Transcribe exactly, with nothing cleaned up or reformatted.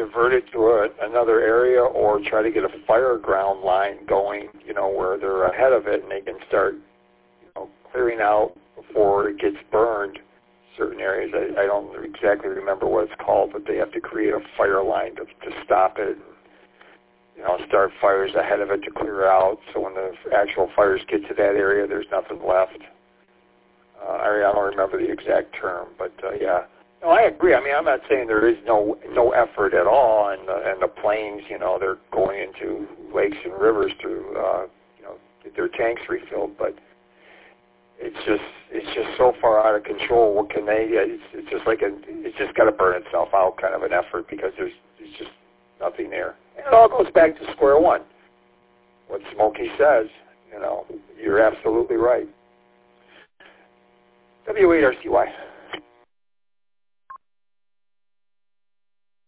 divert it to a, another area or try to get a fire ground line going, you know, where they're ahead of it and they can start, you know, clearing out before it gets burned certain areas. I, I don't exactly remember what it's called, but they have to create a fire line to, to stop it, you know, start fires ahead of it to clear out, so when the actual fires get to that area, there's nothing left. Uh, I, I don't remember the exact term, but uh, yeah. No, I agree. I mean, I'm not saying there is no no effort at all, and the, and the planes, you know, they're going into lakes and rivers to, uh, you know, get their tanks refilled, but it's just it's just so far out of control. What can they? It's, it's just like a, it's just got to burn itself out, kind of an effort, because there's there's just nothing there. And it all goes back to square one. What Smokey says, you know, you're absolutely right. W eight R C Y.